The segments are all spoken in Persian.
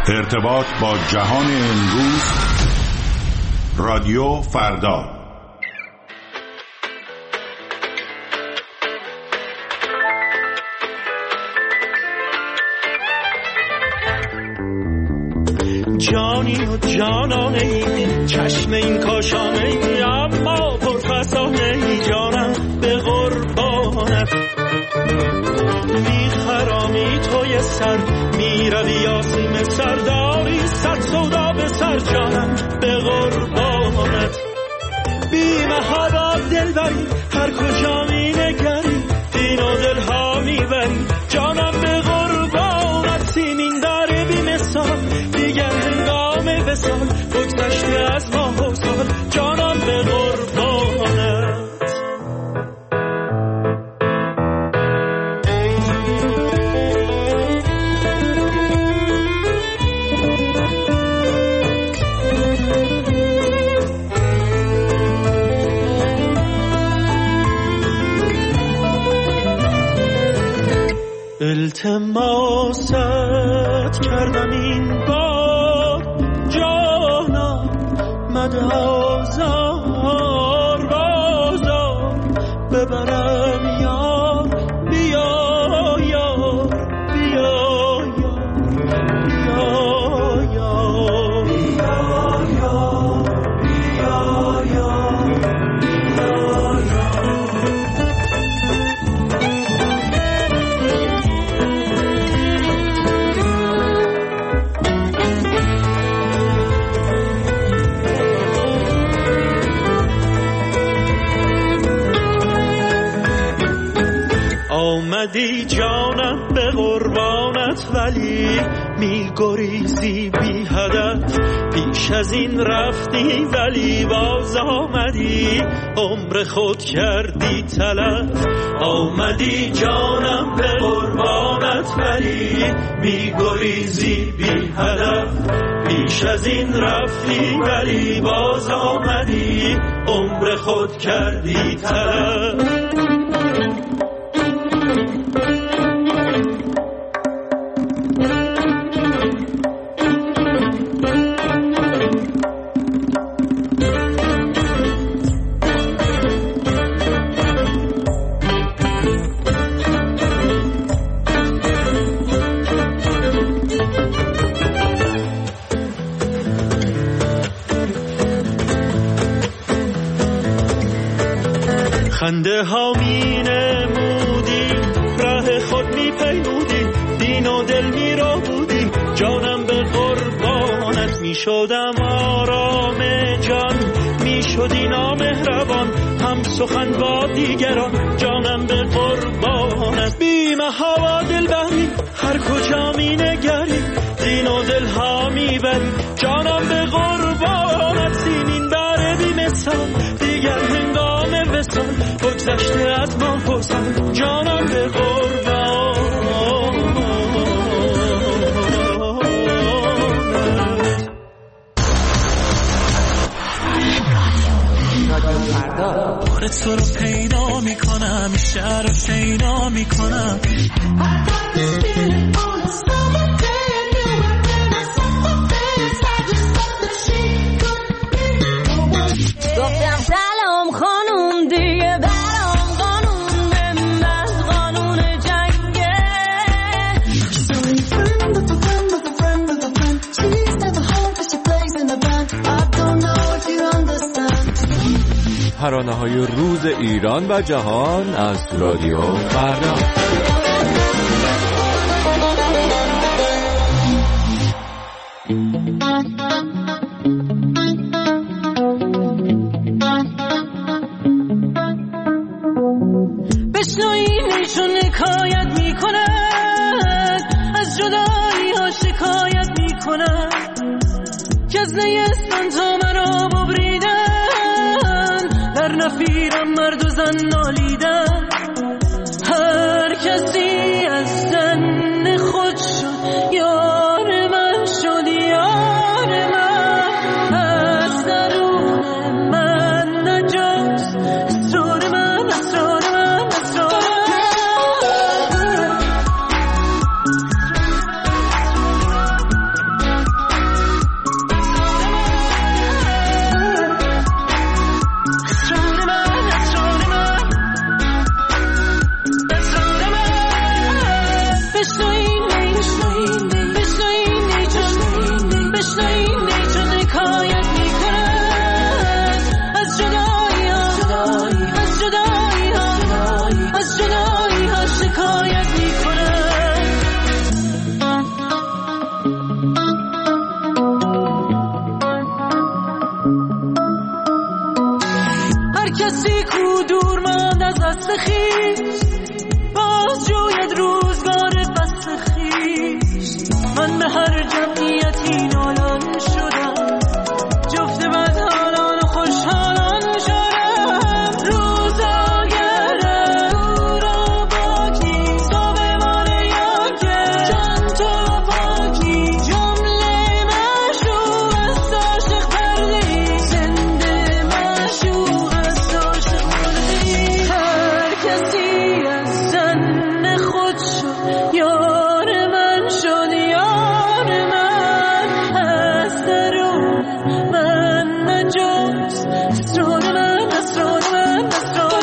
ارتباط با جهان امروز، رادیو فردا. جانی و جانانه ای، چشم این کاشانه ای، اما پرفسانه ای، جانم به قربانت. میخرامی توی سر، میروی آسیم سرداری، صد سودا به سر، جانم به قربانت. بی محابا دل بری، هر کجا می نگری، دین و دل ها میبری، جانم به قربانت. سیمین داره بی مثال، دیگر هنگام وصال، بگذشته از ماه و سال، جانم به قربانت. التماست کردم این بار، جانم مده آزار، بازار ببرم یار، بیا یار، بیا یار، بیا یار، بیا یار، بیا یار، بیا یار. آمدی جانم به قربانت، ولی میگریزی بی هدف. پیش از این رفتی ولی باز آمدی، عمر خود کردی تلف. آمدی جانم به قربانت، ولی میگریزی بی هدف. پیش از این رفتی ولی باز آمدی، عمر خود کردی تلف. خنده ها می نمودی، راه خود می پیمودی، دین و دل می رو بودی، جانم به قربانت. می شدم آرام جان، می شدی نامهربان، هم سخن با دیگران، جانم به قربانت. بی محابا دل بری، هر کجا می نگری، دین و دل ها می بری، جانم به قربانت. سیمین بره بی مثال، دیگر هنگام وصال، بگذشته از ما و سال، جانم به قربانت. بار تو رو پیدا میکنم، شهر رو شیدا میکنم. گفتم سلام خانوم، دیگه برام قانون من قانون جنگه. ترانه‌های روز ایران و جهان از رادیو فردا. بشنوین ایشون حکایت میکنن، از جدایی ها شکایت میکنن، که از نیستان تا مرا ببریدن، در نفیرم مرد و زن نالیدن. هر کسی از زن خود شد یار من، شد یار من، از درون من نجاست اسرار من، اسرار من، اسرار من. من به هر جمعیتی نالان شدم جفت بدحالان و خوشحالان شدم روزاگرم دورا باکی صابمان یاکه جان تو پاکی جمله مشروع است عاشق پردی زنده مشروع است عاشق پردی هر کسی از زن خود شد یار من شد یار من از درون من نجاست اسرار من اسرار من اسرار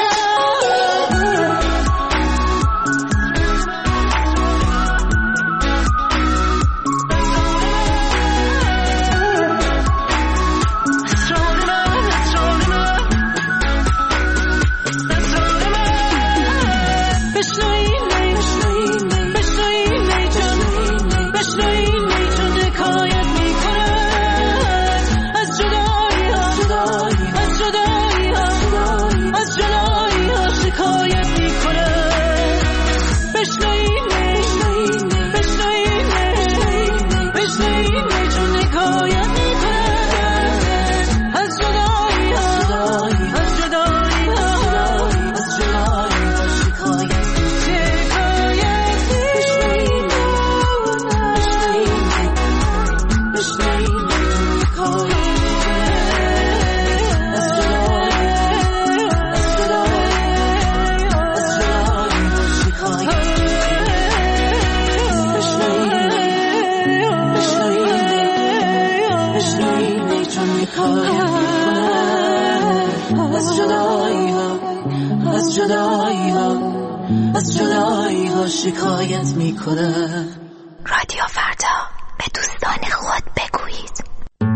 از جدایی ها شکایت میکنه. رادیو فردا به دوستان خود بگویید.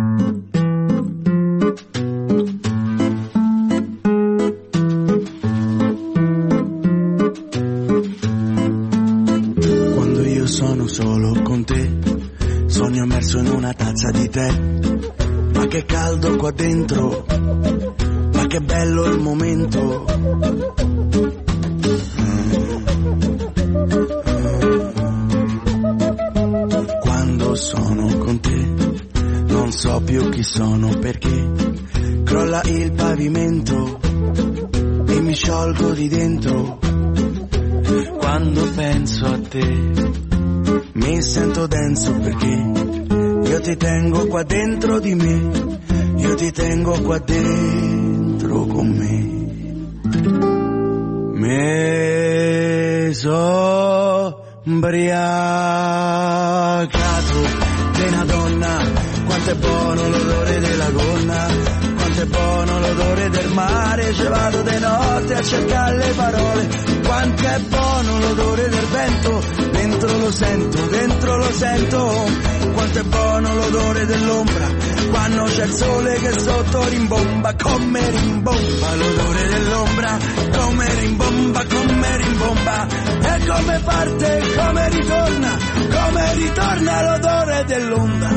Quando io sono solo con te, sogno immerso in una tazza di tè, ma che caldo qua dentro, ma che bello il momento. Sono con te, non so più chi sono perché crolla il pavimento e mi sciolgo di dentro. Quando penso a te mi sento denso perché io ti tengo qua dentro di me, io ti tengo qua dentro con me. Me so ubriacato di una donna, quanto è buono l'odore della gonna, quanto è buono l'odore del mare, ci vado di notte a cercare le parole, quanto è buono l'odore del vento, dentro lo sento, quanto è buono l'odore dell'ombra, quando c'è il sole che sotto rimbomba, come rimbomba l'odore dell'ombra, come rimbomba, e come parte, come ritorna l'odore dell'onda.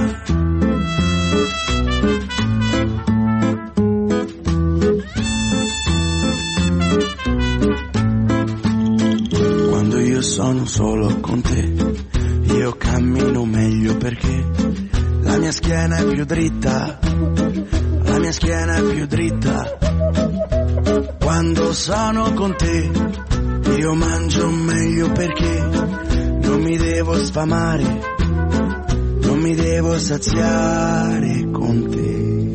Quando io sono solo con te, io cammino meglio perché la mia schiena è più dritta, la mia schiena è più dritta. Quando sono con te, io mangio meglio perché non mi devo sfamare, non mi devo saziare con te.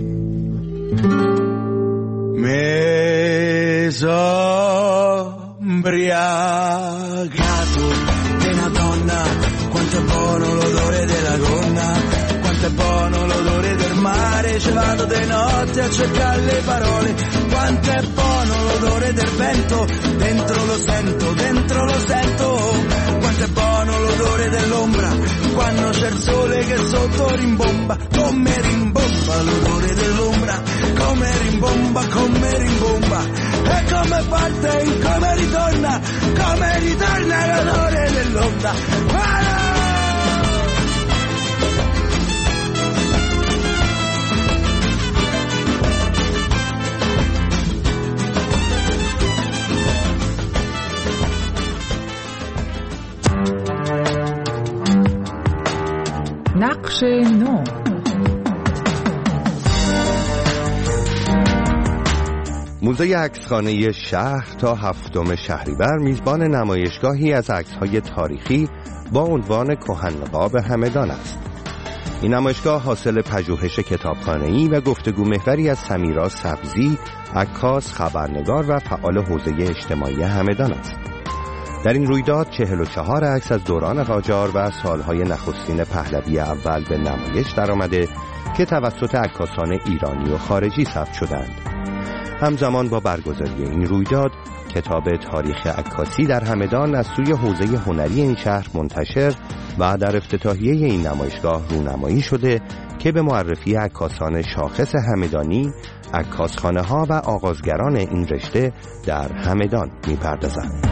Me so ubriacato di una donna, quanto è buono l'odore della gonna, quanto è buono l'odore del mare, ci vado di notte a cercare le parole, quanto è buono l'odore del vento, dentro lo sento, quanto è buono l'odore dell'ombra, quando c'è il sole che sotto rimbomba, come rimbomba l'odore dell'ombra, come rimbomba, e come parte, come ritorna l'odore dell'onda. نقش نو. موزه عکسخانه شهر تا 7 شهریور میزبان نمایشگاهی از عکس‌های تاریخی با عنوان کهن‌قاب همدان است. این نمایشگاه حاصل پژوهش کتابخانه‌ای و گفتگو محوری از سمیرا سبزی، عکاس، خبرنگار و فعال حوزه اجتماعی همدان است. در این رویداد 44 عکس از دوران قاجار و سالهای نخستین پهلوی اول به نمایش درآمده که توسط عکاسان ایرانی و خارجی ثبت شدند. همزمان با برگزاری این رویداد کتاب تاریخ عکاسی در همدان از سوی حوزه هنری این شهر منتشر و در افتتاحیه این نمایشگاه رونمایی شده که به معرفی عکاسان شاخص همدانی، عکاسخانه‌ها و آغازگران این رشته در همدان می‌پردازند.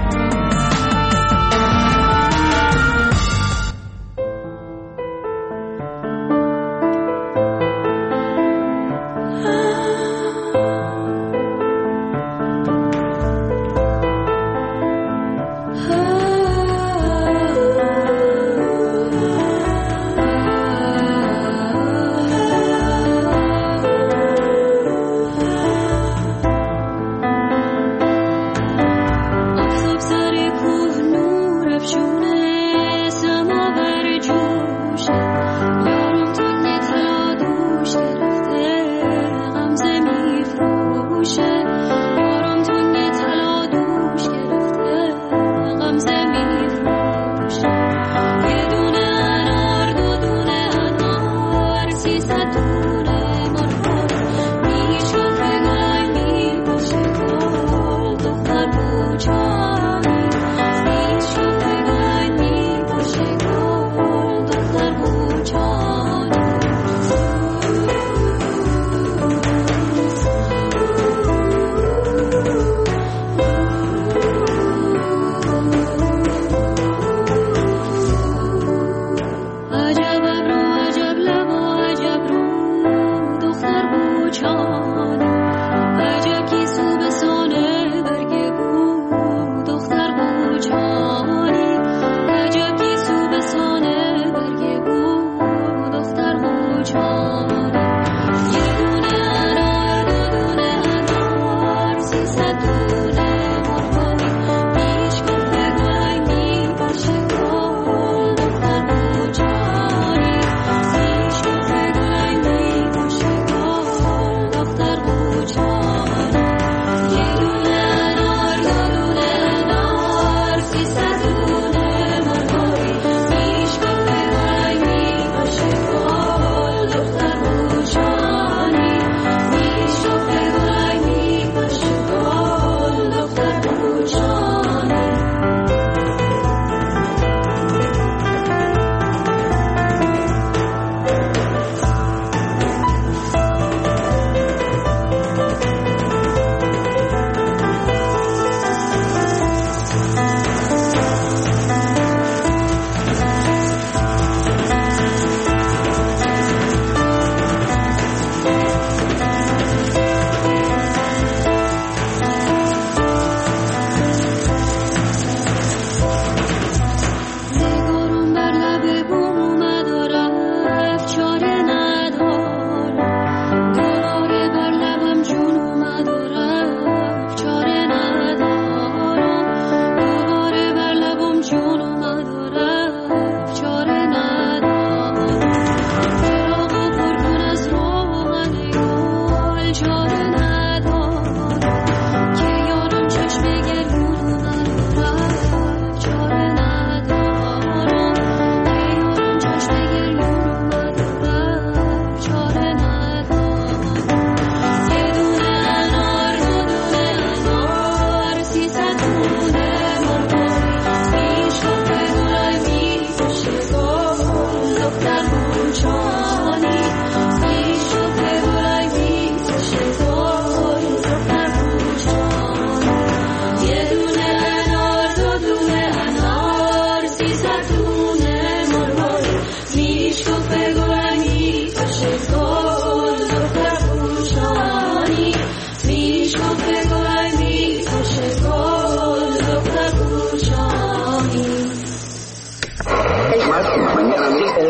Of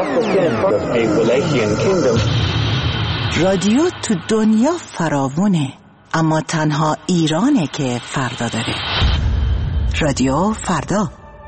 رادیو تو دنیا فراوونه، اما تنها ایرانه که فردا داره. رادیو فردا.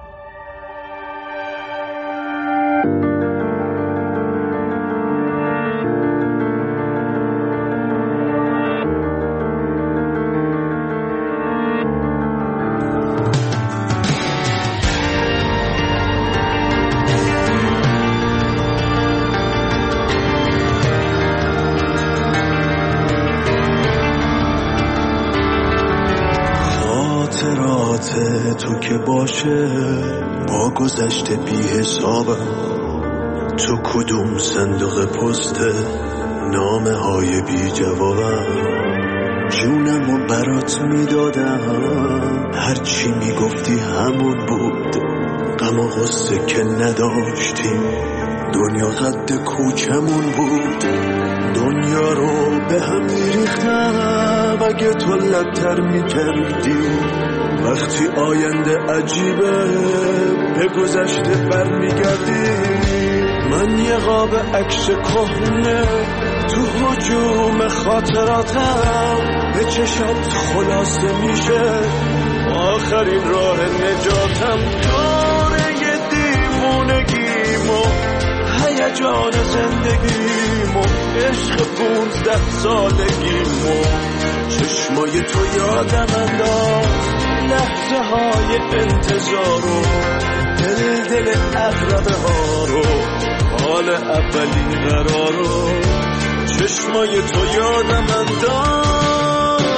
تو که باشه با گذشته بی حسابم، تو کدوم صندوق پست نامه های بی جوابم، جونمو برات میدادم، هرچی میگفتی همون بود، غم و غصه که نداشتیم، دنیا قد کوچمون بود، دنیا رو به هم میریختم اگه تو لبتر میکردی، وقتی آینده عجیبه به گذشته برمیگردی، من یه قاب عکس کهنه تو هجوم خاطراتم، به چشات خلاصه میشه آخرین راه نجاتم، دوره دیوونگیمو هیجان زندگیمو عشق 15 سالگیمو، چشمای تو یادم انداخت لحظه های انتظارو، دل اغربه ها رو، حال اولین قرارو، چشمای تو یادم انداخت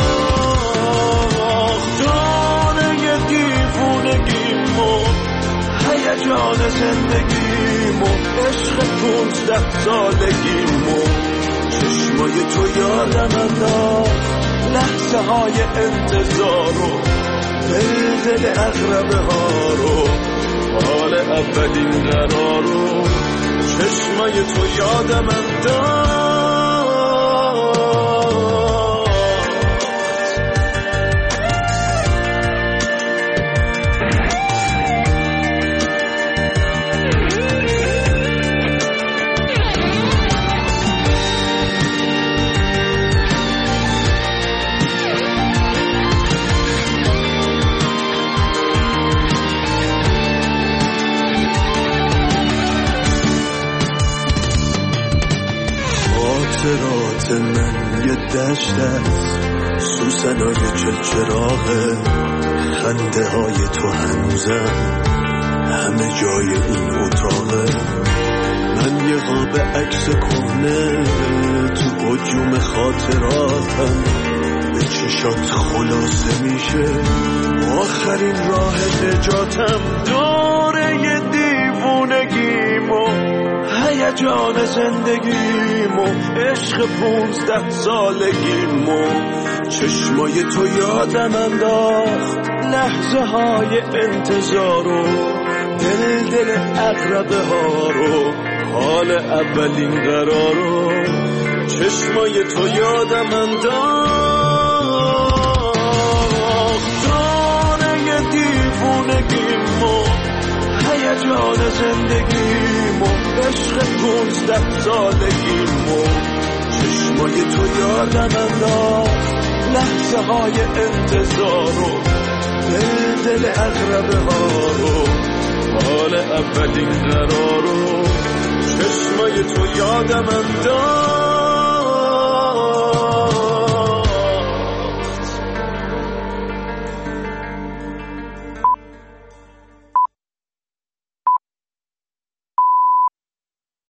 دانه دیوونگیمو هیجان زندگیمو عشق 15 سالگیمو، چشمای تو یادم انداخت لحظه های انتظارو، دل اغربه ها رو، حال اولین قرارو، چشمای تو یادم انداخت. خاطرات من یه دشت است، سوسنای چراغه، خنده های تو هنوزم همه جای این اتاقه، من یه قاب عکس کهنه تو هجوم خاطراتم، به چشات خلاصه میشه آخرین راه نجاتم، دوره دیوونگیمو هیجان زندگیمو عشق 15 سالگیمو، چشمای تو یادم انداخت لحظه های انتظارو، دل اغربه ها رو، حال اولین قرارو، چشمای تو یادم انداخت دانه دیوونگیمو هیجان زندگیمو عشق 15 سالگیمو، چشمای تو یادم انداخت لحظه های انتظارو، دل اغربه ها رو، حال اولین قرارو، چشمای تو یادم انداخت.